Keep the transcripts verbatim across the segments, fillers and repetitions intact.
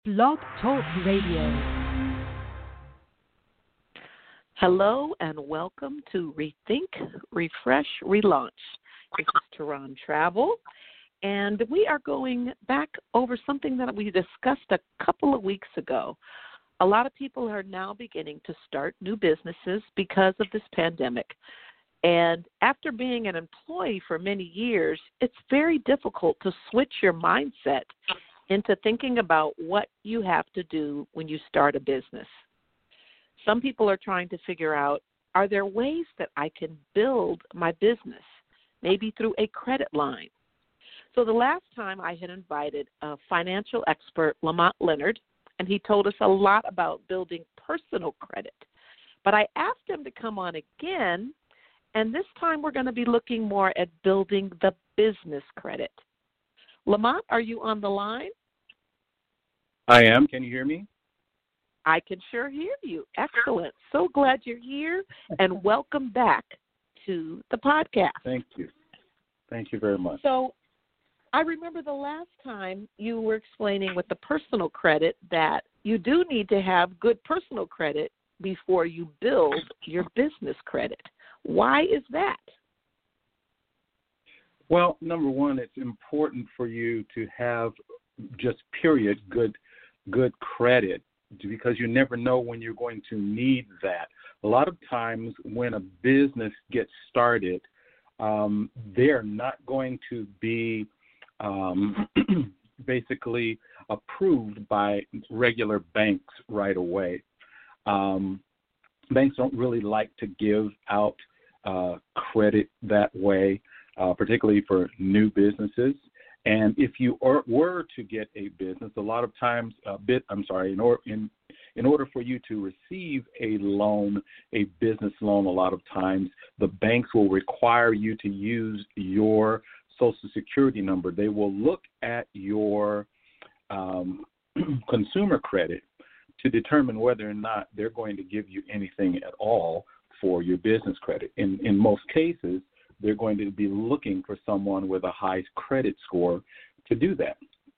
Blog Talk Radio. Hello and welcome to Rethink, Refresh, Relaunch. This is Tehran Travel, and we are going back over something that we discussed a couple of weeks ago. A lot of people are now beginning to start new businesses because of this pandemic. And after being an employee for many years, it's very difficult to switch your mindset into thinking about what you have to do when you start a business. Some people are trying to figure out, are there ways that I can build my business, maybe through a credit line? So the last time I had invited a financial expert, Lamont Leonard, and he told us a lot about building personal credit. But I asked him to come on again, and this time we're going to be looking more at building the business credit. Lamont, are you on the line? I am. Can you hear me? I can sure hear you. Excellent. So glad you're here, and welcome back to the podcast. Thank you. Thank you very much. So I remember the last time you were explaining with the personal credit that you do need to have good personal credit before you build your business credit. Why is that? Well, number one, it's important for you to have just period good good credit because you never know when you're going to need that. A lot of times when a business gets started, um, they're not going to be um, basically approved by regular banks right away. Um, banks don't really like to give out uh, credit that way, uh, particularly for new businesses. And if you are, were to get a business, a lot of times, a bit, I'm sorry, in, or, in, in order for you to receive a loan, a business loan, a lot of times the banks will require you to use your Social Security number. They will look at your um, consumer credit to determine whether or not they're going to give you anything at all for your business credit. In, in most cases, they're going to be looking for someone with a high credit score to do that,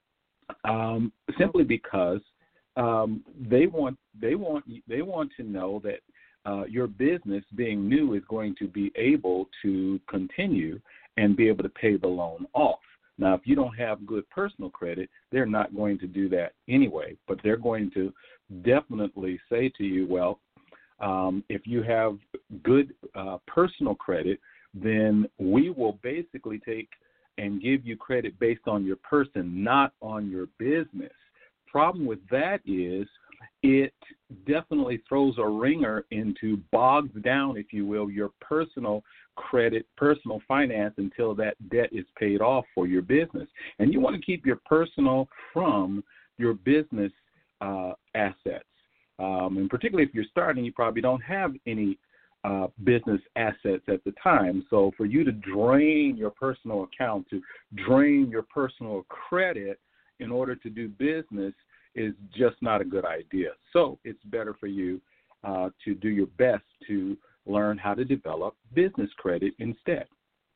um, simply because um, they want they want they want to know that uh, your business, being new, is going to be able to continue and be able to pay the loan off. Now, if you don't have good personal credit, they're not going to do that anyway. But they're going to definitely say to you, well, um, if you have good uh, personal credit, then we will basically take and give you credit based on your person, not on your business. Problem with that is it definitely throws a ringer into, bogs down, if you will, your personal credit, personal finance until that debt is paid off for your business. And you want to keep your personal from your business uh, assets. Um, and particularly if you're starting, you probably don't have any Uh, business assets at the time. So for you to drain your personal account, to drain your personal credit in order to do business is just not a good idea. So it's better for you uh, to do your best to learn how to develop business credit instead.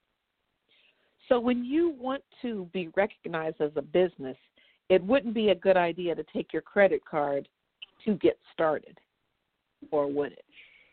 So when you want to be recognized as a business, it wouldn't be a good idea to take your credit card to get started, or would it?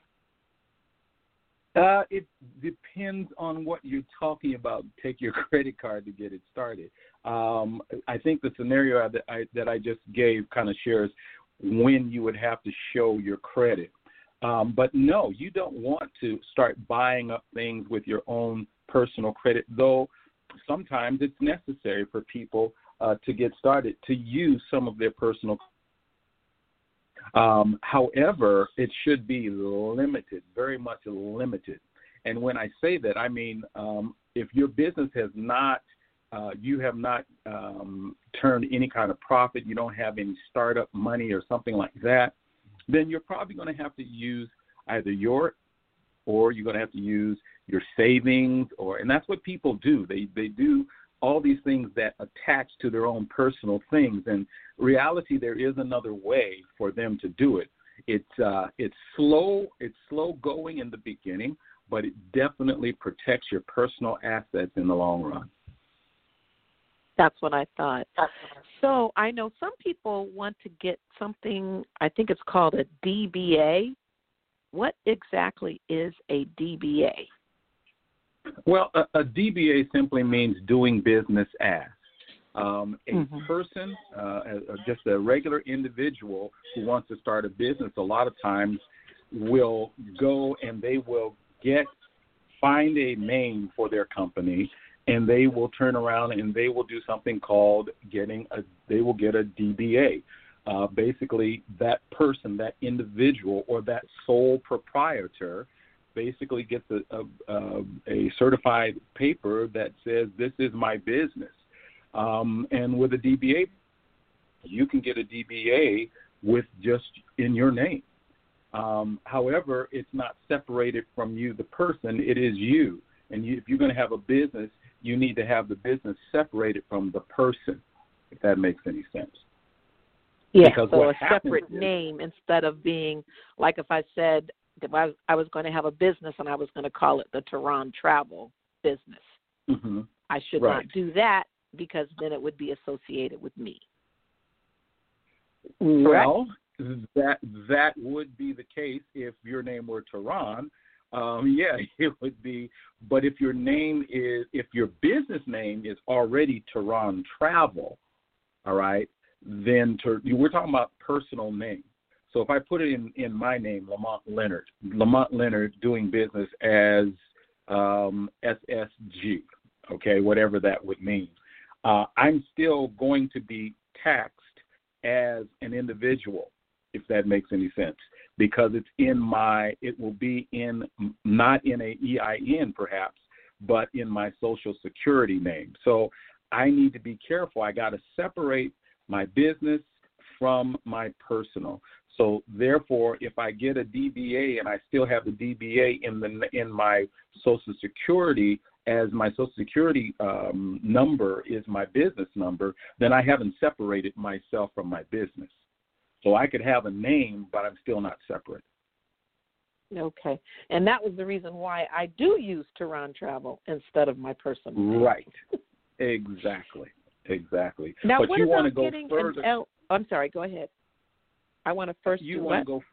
Uh, it depends on what you're talking about. Take your credit card to get it started. Um, I think the scenario that I, that I just gave kind of shares when you would have to show your credit. Um, but no, you don't want to start buying up things with your own personal credit, though sometimes it's necessary for people uh, to get started to use some of their personal credit. Um, however, it should be limited, very much limited. And when I say that, I mean um, if your business has not, uh, you have not um, turned any kind of profit, you don't have any startup money or something like that, then you're probably going to have to use either your, or you're going to have to use your savings, or, and that's what people do. They they do all these things that attach to their own personal things. And reality, there is another way for them to do it. It's uh, it's slow, it's slow going in the beginning, but it definitely protects your personal assets in the long run. That's what I thought. So I know some people want to get something, I think it's called a D B A. What exactly is a D B A? Well, a, a D B A simply means doing business as. Um, a mm-hmm. person, uh, a, just a regular individual who wants to start a business, a lot of times will go and they will get, find a name for their company, and they will turn around and they will do something called getting a, they will get a D B A. Uh, basically, that person, that individual, or that sole proprietor basically gets a, a, a certified paper that says, this is my business. Um, and with a D B A, you can get a D B A with just in your name. Um, however, it's not separated from you, the person. It is you. And you, if you're going to have a business, you need to have the business separated from the person, if that makes any sense. Yeah, because so what a separate is, name instead of being, like if I said if I, I was going to have a business and I was going to call it the Tehran Travel Business. Mm-hmm. I should right. not do that because then it would be associated with me. Well, that that would be the case if your name were Tehran. Um, yeah, it would be. But if your name is, if your business name is already Tehran Travel, all right, then to, we're talking about personal name. So if I put it in, in my name, Lamont Leonard, Lamont Leonard doing business as um, S S G, okay, whatever that would mean, uh, I'm still going to be taxed as an individual, if that makes any sense, because it's in my, it will be in, not in a E I N perhaps, but in my Social Security name. So I need to be careful. I got to separate my business from my personal. So therefore, if I get a D B A and I still have the D B A in the in my Social Security as my Social Security um, number is my business number, then I haven't separated myself from my business. So I could have a name, but I'm still not separate. Okay. And that was the reason why I do use Tehran Travel instead of my personal name. Right. Exactly. Exactly. Now, but what you about want to go getting further. an L? I'm sorry. Go ahead. I want to first you do want what? to go.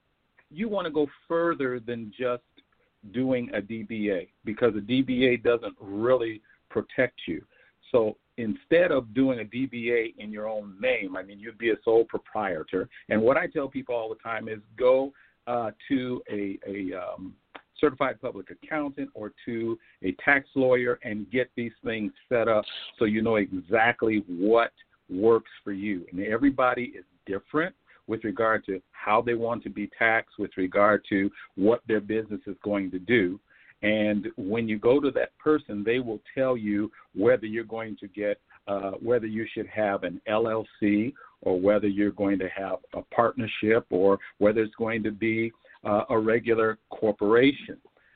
You want to go further than just doing a D B A, because a D B A doesn't really protect you. So instead of doing a D B A in your own name, I mean, you'd be a sole proprietor. And what I tell people all the time is go uh, to a, a um, certified public accountant or to a tax lawyer and get these things set up so you know exactly what works for you. And everybody is different with regard to how they want to be taxed, with regard to what their business is going to do. And when you go to that person, they will tell you whether you're going to get, uh, whether you should have an L L C or whether you're going to have a partnership or whether it's going to be uh, a regular corporation.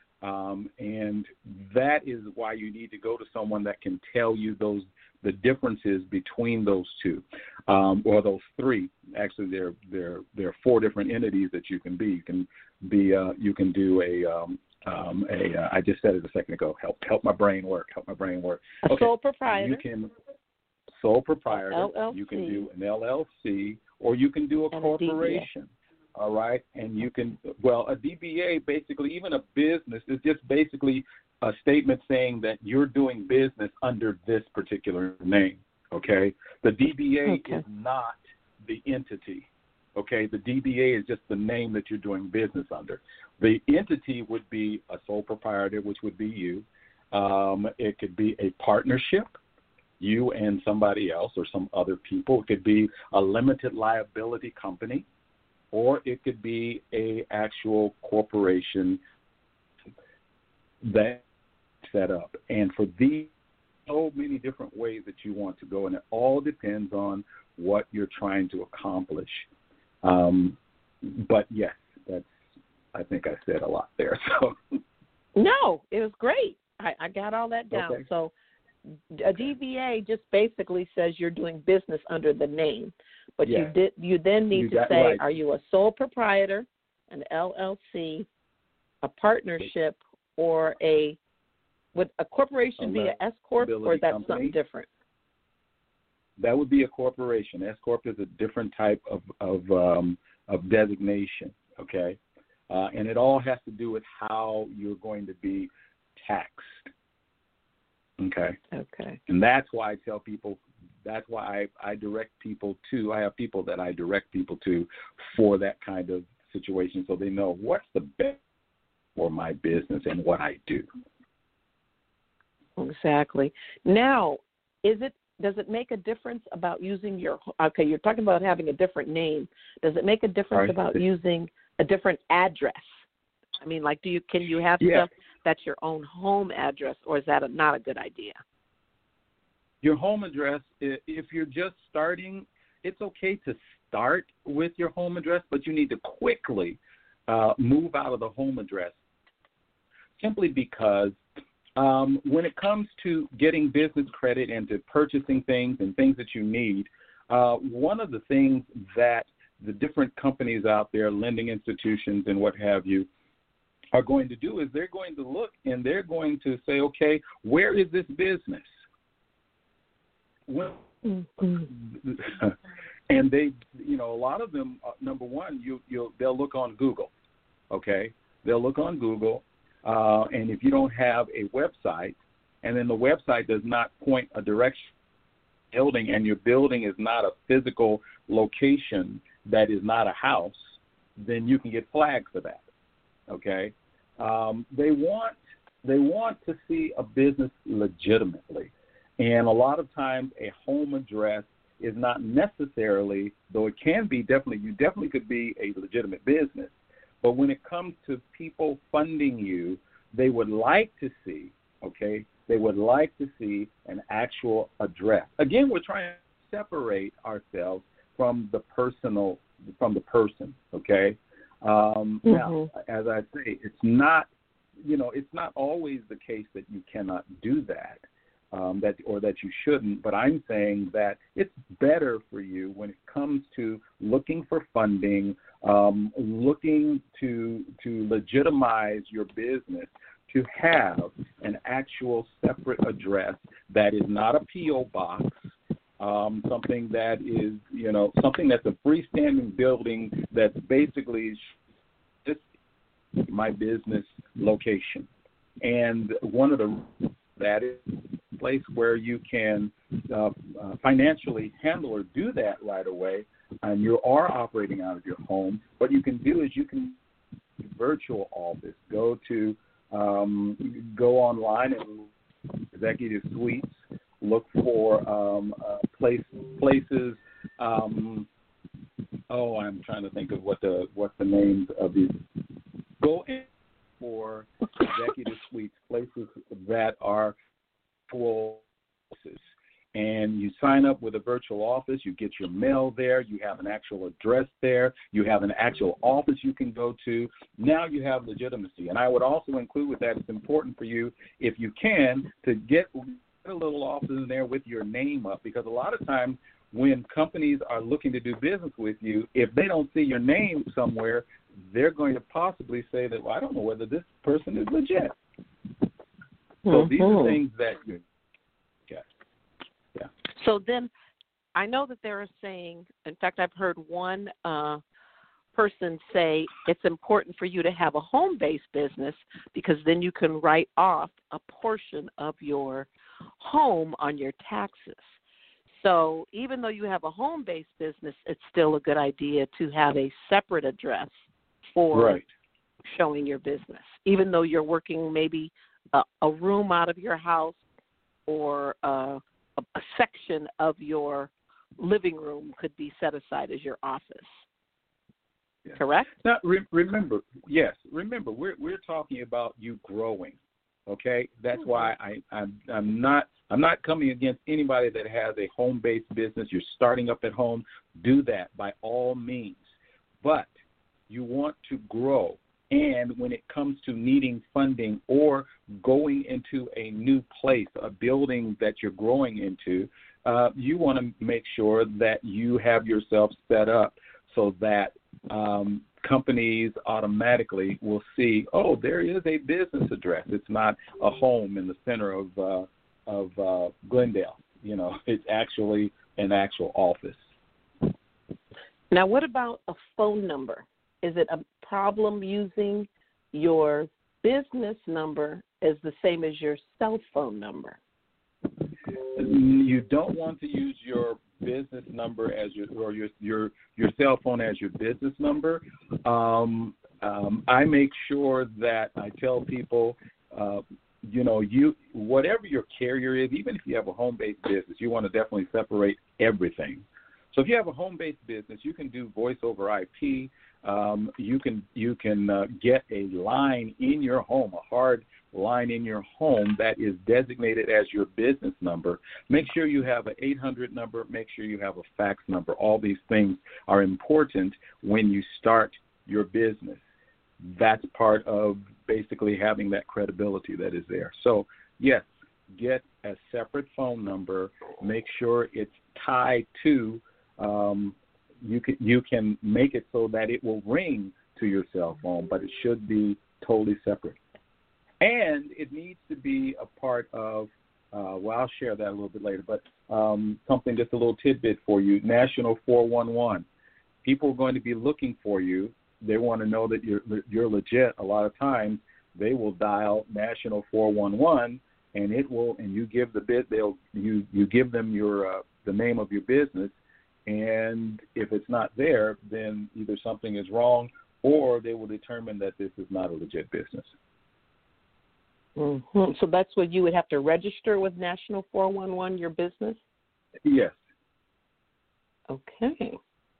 Um, and that is why you need to go to someone that can tell you those the differences between those two, um, or those three. Actually, there there there are four different entities that you can be. You can be uh, you can do a um, um, a uh, I just said it a second ago. Help help my brain work. Help my brain work. A okay. Sole proprietor. You can sole proprietor. L L C. You can do an L L C, or you can do a and corporation. A All right, and you can well a D B A basically, even a business is just basically a statement saying that you're doing business under this particular name, okay? The D B A okay. is not the entity, okay? The D B A is just the name that you're doing business under. The entity would be a sole proprietor, which would be you. Um, it could be a partnership, you and somebody else or some other people. It could be a limited liability company, or it could be a actual corporation that set up. And for these, so many different ways that you want to go, and it all depends on what you're trying to accomplish. Um, but yes, that's, I think I said a lot there. So no, it was great. I, I got all that down. Okay. So a D B A just basically says you're doing business under the name, but yes. you did you then need you to say, right. are you a sole proprietor, an L L C, a partnership, or a would a corporation a be an S corp, or is that company. something different? That would be a corporation. S corp is a different type of of, um, of designation. Okay, uh, and it all has to do with how you're going to be taxed. Okay. Okay. And that's why I tell people. That's why I, I direct people to. I have people that I direct people to for that kind of situation, so they know what's the best for my business and what I do. Exactly. Now, is it does it make a difference about using your? Okay, you're talking about having a different name. Does it make a difference Right. about using a different address? I mean, like, do you can you have Yeah. stuff that's your own home address, or is that a, not a good idea? Your home address, if you're just starting, it's okay to start with your home address, but you need to quickly uh, move out of the home address simply because um, when it comes to getting business credit and to purchasing things and things that you need, uh, one of the things that the different companies out there, lending institutions and what have you, are going to do is they're going to look and they're going to say, okay, where is this business? Well, Mm-hmm. and they, you know, a lot of them. Uh, number one, you you'll they'll look on Google, okay? They'll look on Google, uh, and if you don't have a website, and then the website does not point a direction building, and your building is not a physical location that is not a house, then you can get flagged for that, okay? Um, they want they want to see a business legitimately. And a lot of times a home address is not necessarily, though it can be definitely, you definitely could be a legitimate business. But when it comes to people funding you, they would like to see, okay, they would like to see an actual address. Again, we're trying to separate ourselves from the personal, from the person, okay? Um, mm-hmm. Now, as I say, it's not, you know, it's not always the case that you cannot do that. Um, that or that you shouldn't, but I'm saying that it's better for you when it comes to looking for funding, um, looking to to legitimize your business, to have an actual separate address that is not a P O box, um, something that is, you know, something that's a freestanding building that's basically just my business location. And one of the that is a place where you can uh, uh, financially handle or do that right away, and you are operating out of your home. What you can do is you can virtual office. Go to um, go online and executive suites. Look for um, uh, place places. Um, oh, I'm trying to think of what the what the names of these. Go in for executive suites, places that are full offices. And you sign up with a virtual office, you get your mail there, you have an actual address there, you have an actual office you can go to. Now you have legitimacy. And I would also include with that, it's important for you, if you can, to get a little office in there with your name up, because a lot of times when companies are looking to do business with you, if they don't see your name somewhere, they're going to possibly say that, well, I don't know whether this person is legit. So mm-hmm. these are things that you get. Yeah. So then I know that they're saying, in fact, I've heard one uh, person say it's important for you to have a home-based business because then you can write off a portion of your home on your taxes. So even though you have a home-based business, it's still a good idea to have a separate address for right. showing your business, even though you're working maybe a, a room out of your house or uh, a, a section of your living room could be set aside as your office. Yeah. Correct? Now, re- remember, yes, remember, we're we're talking about you growing. Okay, that's mm-hmm. why I I'm, I'm not I'm not coming against anybody that has a home-based business. You're starting up at home. Do that by all means, but you want to grow. And when it comes to needing funding or going into a new place, a building that you're growing into, uh, you want to make sure that you have yourself set up so that um, companies automatically will see, oh, there is a business address. It's not a home in the center of uh, of uh, Glendale. You know, it's actually an actual office. Now, what about a phone number? Is it a problem using your business number as the same as your cell phone number? You don't want to use your business number as your or your your your cell phone as your business number. Um, um, I make sure that I tell people, uh, you know, you whatever your carrier is, even if you have a home-based business, you want to definitely separate everything. So if you have a home-based business, you can do voice over I P. Um, you can you can uh, get a line in your home, a hard line in your home that is designated as your business number. Make sure you have an eight hundred number. Make sure you have a fax number. All these things are important when you start your business. That's part of basically having that credibility that is there. So, yes, get a separate phone number. Make sure it's tied to um, you can you can make it so that it will ring to your cell phone, but it should be totally separate. And it needs to be a part of, uh, well, I'll share that a little bit later, but um, something, just a little tidbit for you, National four one one. People are going to be looking for you. They want to know that you're you're legit. A lot of times they will dial National four one one, and it will, and you give the bit, they'll you you give them your uh, the name of your business, and if it's not there, then either something is wrong, or they will determine that this is not a legit business. Mm-hmm. So that's what you would have to register with National four one one, your business? Yes. Okay.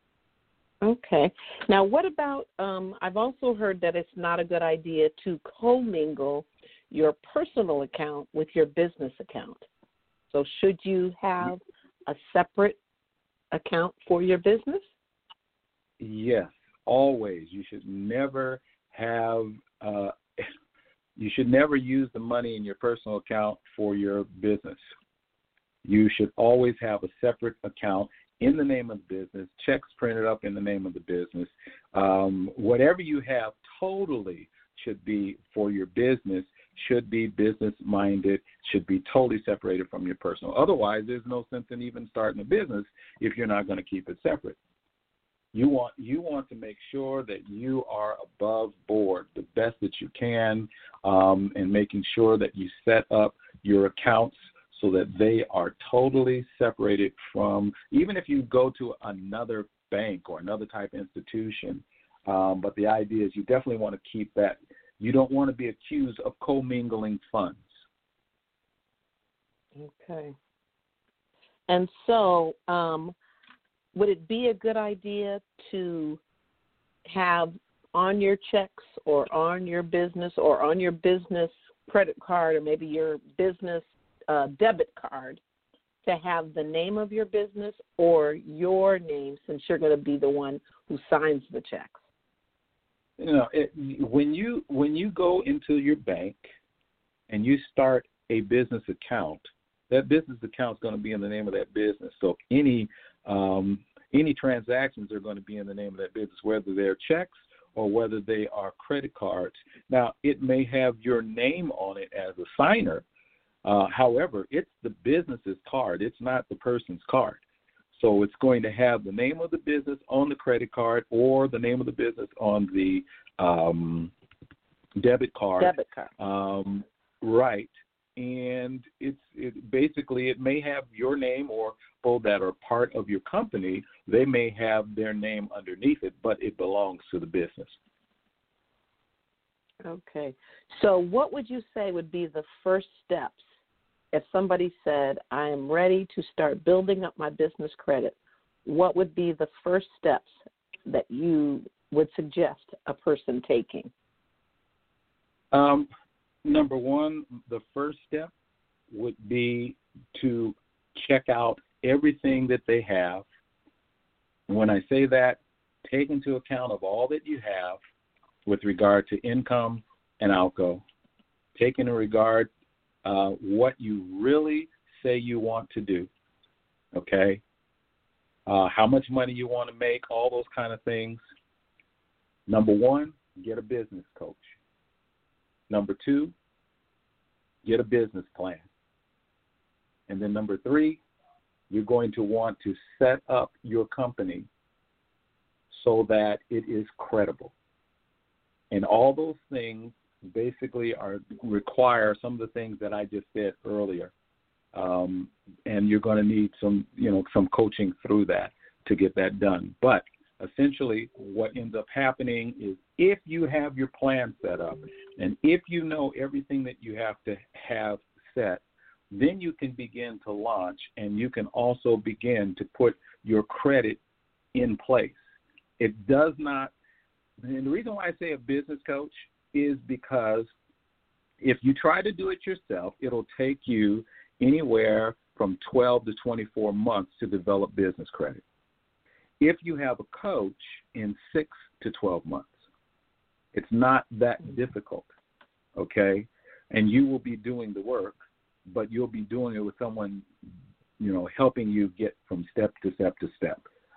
Okay. Now, what about, um, I've also heard that it's not a good idea to commingle your personal account with your business account. So should you have a separate account for your business? Yes, always. You should never have uh, You should never use the money in your personal account for your business. You should always have a separate account in the name of the business, checks printed up in the name of the business. Um, whatever you have totally should be for your business, should be business-minded, should be totally separated from your personal. Otherwise, there's no sense in even starting a business if you're not going to keep it separate. You want you want to make sure that you are above board the best that you can, um, and making sure that you set up your accounts so that they are totally separated from, even if you go to another bank or another type of institution. Um, but the idea is you definitely want to keep that. You don't want to be accused of commingling funds. Okay. And so, um, would it be a good idea to have on your checks or on your business or on your business credit card or maybe your business uh, debit card to have the name of your business or your name, since you're going to be the one who signs the checks? You know, it, when you when you go into your bank and you start a business account, that business account is going to be in the name of that business. So any um, any transactions are going to be in the name of that business, whether they're checks or whether they are credit cards. Now, it may have your name on it as a signer. Uh, however, it's the business's card. It's not the person's card. So it's going to have the name of the business on the credit card or the name of the business on the um, debit card. Debit card. Um, right. And it's it, basically it may have your name, or people that are part of your company, they may have their name underneath it, but it belongs to the business. Okay. So what would you say would be the first steps if somebody said, I am ready to start building up my business credit? What would be the first steps that you would suggest a person taking? Um, number one, the first step would be to check out everything that they have. When I say that, take into account of all that you have with regard to income and outgo. Take into regard uh, what you really say you want to do, okay? Uh, how much money you want to make, all those kind of things. Number one, get a business coach. Number two, get a business plan. And then number three, you're going to want to set up your company so that it is credible. And all those things basically are require some of the things that I just said earlier. Um, and you're going to need some, you know, some coaching through that to get that done. But essentially what ends up happening is if you have your plan set up and if you know everything that you have to have set, then you can begin to launch, and you can also begin to put your credit in place. It does not, and the reason why I say a business coach is because if you try to do it yourself, it'll take you anywhere from twelve to twenty-four months to develop business credit. If you have a coach, in six to twelve months. It's not that difficult, okay? And you will be doing the work, but you'll be doing it with someone, you know, helping you get from step to step to step.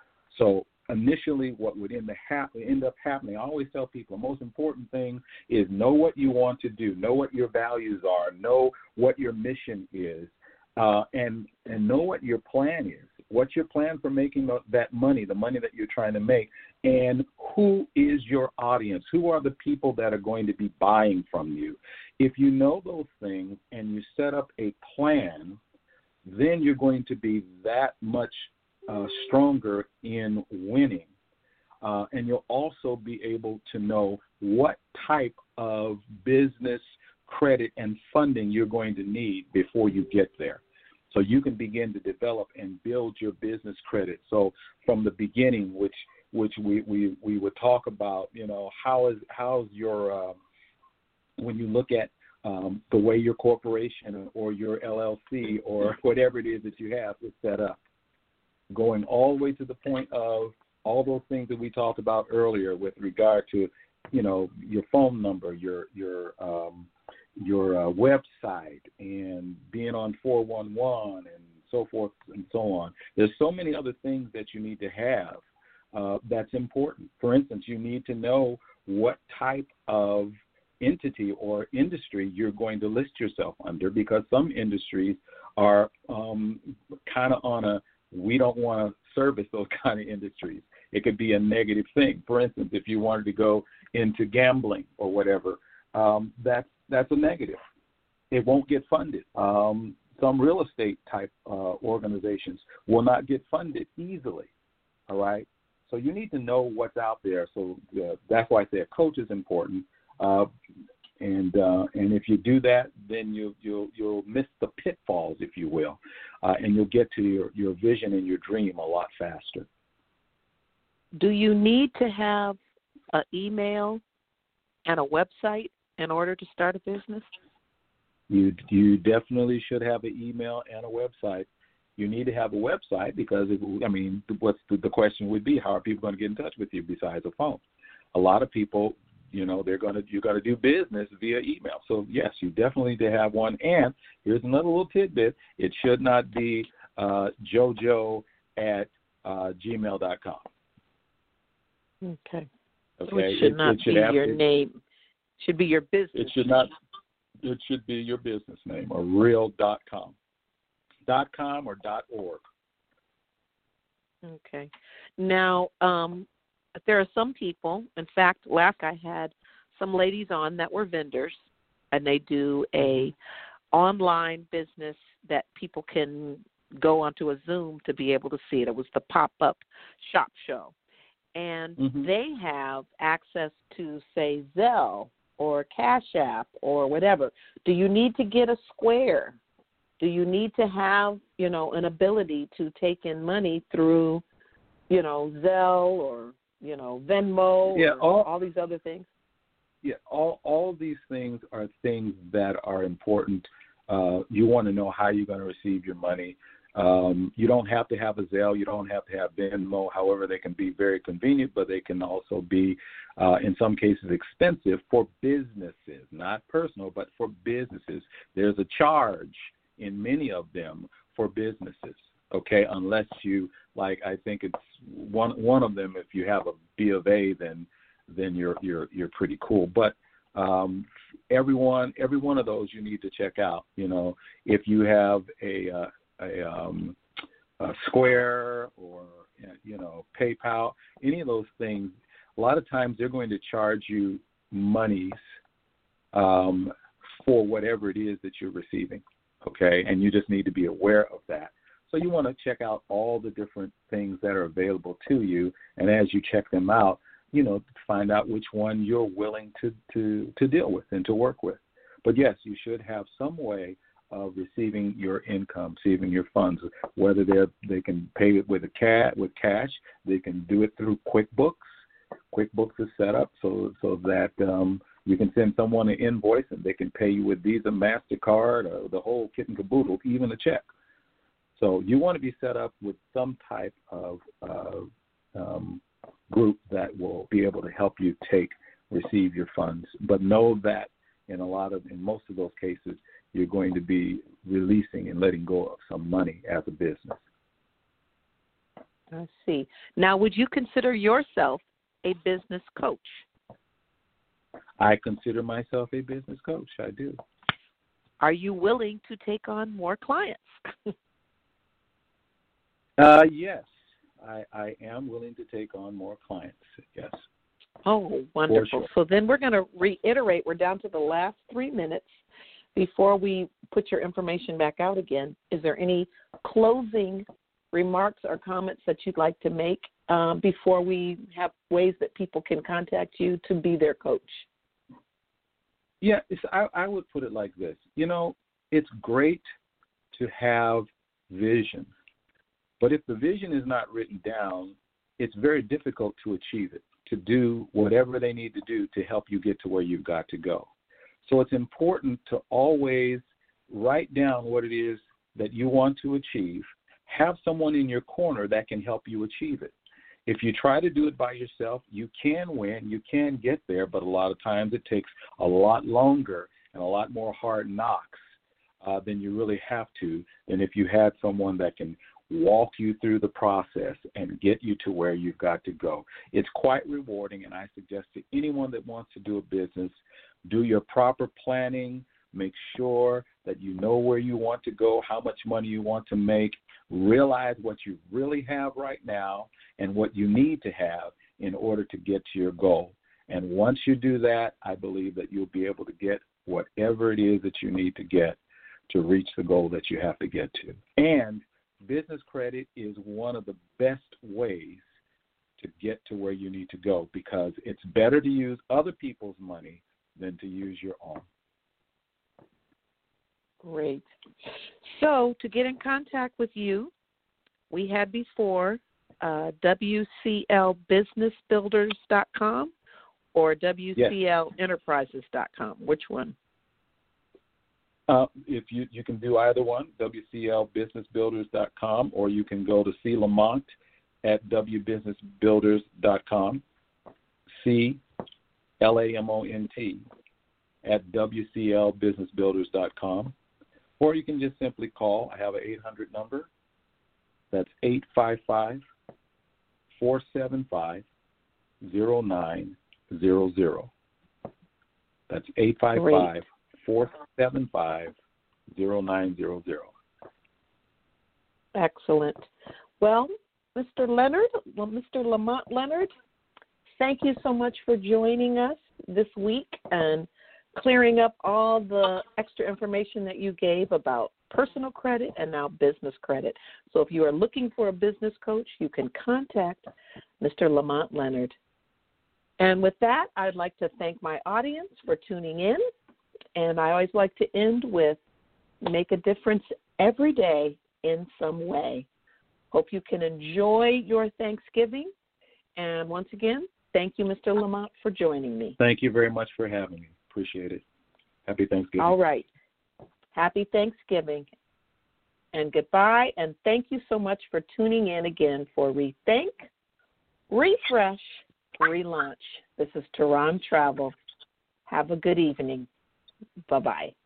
So initially what would end, hap- end up happening, I always tell people, the most important thing is know what you want to do, know what your values are, know what your mission is, uh, and and know what your plan is. What's your plan for making that money, the money that you're trying to make, and who is your audience? Who are the people that are going to be buying from you? If you know those things and you set up a plan, then you're going to be that much uh, stronger in winning. Uh, and you'll also be able to know what type of business credit and funding you're going to need before you get there. So you can begin to develop and build your business credit. So from the beginning, which which we, we, we would talk about, you know, how is how's your uh, when you look at um, the way your corporation or your L L C or whatever it is that you have is set up, going all the way to the point of all those things that we talked about earlier with regard to, you know, your phone number, your your um, your uh, website, and being on four one one and so forth and so on. There's so many other things that you need to have uh, that's important. For instance, you need to know what type of entity or industry you're going to list yourself under, because some industries are um, kind of on a, we don't want to service those kind of industries. It could be a negative thing. For instance, if you wanted to go into gambling or whatever, um, that's that's a negative. It won't get funded. Um, some real estate type uh, organizations will not get funded easily, all right? So you need to know what's out there. So uh, that's why I say a coach is important. Uh, and uh, and if you do that, then you, you'll, you'll miss the pitfalls, if you will, uh, and you'll get to your, your vision and your dream a lot faster. Do you need to have an email and a website in order to start a business? You you definitely should have an email and a website. You need to have a website because, it, I mean, what's the, the question would be, how are people going to get in touch with you besides a phone? A lot of people, you know, they're going to, you're going to do business via email. So, yes, you definitely need to have one. And here's another little tidbit. It should not be uh, jojo at uh, gmail dot com. Okay. Okay. So it should it, not it should be have, your it, name. It should be your business. It should not. It should be your business name, or real dot com, dot com or dot org. Okay. Now, um, there are some people. In fact, last I had some ladies on that were vendors, and they do a online business that people can go onto a Zoom to be able to see it. It was the pop-up shop show. And mm-hmm. they have access to, say, Zelle or Cash App or whatever. Do you need to get a Square? Do you need to have, you know, an ability to take in money through, you know, Zelle or, you know, Venmo yeah, or all, all these other things? Yeah, all all of these things are things that are important. Uh, you want to know how you're going to receive your money. Um, you don't have to have a Zelle. You don't have to have Venmo. However, they can be very convenient, but they can also be, uh, in some cases, expensive for businesses, not personal, but for businesses. There's a charge in many of them for businesses, okay, unless you, like, I think it's one one of them, if you have a B of A, then then you're you're you're pretty cool. But um, everyone, every one of those you need to check out. You know, if you have a uh, a um, uh, Square or, you know, PayPal, any of those things, a lot of times they're going to charge you monies um, for whatever it is that you're receiving, okay? And you just need to be aware of that. So you want to check out all the different things that are available to you, and as you check them out, you know, find out which one you're willing to, to, to deal with and to work with. But, yes, you should have some way of receiving your income, receiving your funds, whether they they can pay it with a cat with cash, they can do it through QuickBooks. QuickBooks is set up so so that um, you can send someone an invoice and they can pay you with Visa, MasterCard, or the whole kit and caboodle, even a check. So you want to be set up with some type of uh, um, group that will be able to help you take, receive your funds. But know that in a lot of, in most of those cases, you're going to be releasing and letting go of some money as a business. I see. Now, would you consider yourself a business coach? I consider myself a business coach. I do. Are you willing to take on more clients? uh, yes, I, I am willing to take on more clients, yes. Oh, wonderful. Sure. So then we're going to reiterate. We're down to the last three minutes before we put your information back out again. Is there any closing remarks or comments that you'd like to make uh, before we have ways that people can contact you to be their coach? Yeah, it's, I, I would put it like this. You know, it's great to have vision, but if the vision is not written down, it's very difficult to achieve it, to do whatever they need to do to help you get to where you've got to go. So it's important to always write down what it is that you want to achieve. Have someone in your corner that can help you achieve it. If you try to do it by yourself, you can win, you can get there, but a lot of times it takes a lot longer and a lot more hard knocks uh, than you really have to, than if you had someone that can walk you through the process and get you to where you've got to go. It's quite rewarding, and I suggest to anyone that wants to do a business, do your proper planning, make sure that you know where you want to go, how much money you want to make, realize what you really have right now and what you need to have in order to get to your goal. And once you do that, I believe that you'll be able to get whatever it is that you need to get to reach the goal that you have to get to. And business credit is one of the best ways to get to where you need to go, because it's better to use other people's money than to use your own. Great. So to get in contact with you, we had before uh, W C L business builders dot com or W C L enterprises dot com. Which one? Uh, if you, you can do either one, W C L business builders dot com, or you can go to C. Lamont at W business builders dot com, C L A M O N T at W C L business builders dot com, or you can just simply call. I have an eight hundred number. That's eight five five, four seven five, zero nine zero zero. That's eight five five, four seven five, zero nine zero zero. Excellent. Well, Mister Leonard, well, Mister Lamont Leonard, thank you so much for joining us this week and clearing up all the extra information that you gave about personal credit and now business credit. So if you are looking for a business coach, you can contact Mister Lamont Leonard. And with that, I'd like to thank my audience for tuning in. And I always like to end with make a difference every day in some way. Hope you can enjoy your Thanksgiving. And once again, thank you, Mister Lamont, for joining me. Thank you very much for having me. Appreciate it. Happy Thanksgiving. All right. Happy Thanksgiving. And goodbye. And thank you so much for tuning in again for Rethink, Refresh, Relaunch. This is Tehran Travel. Have a good evening. Bye-bye.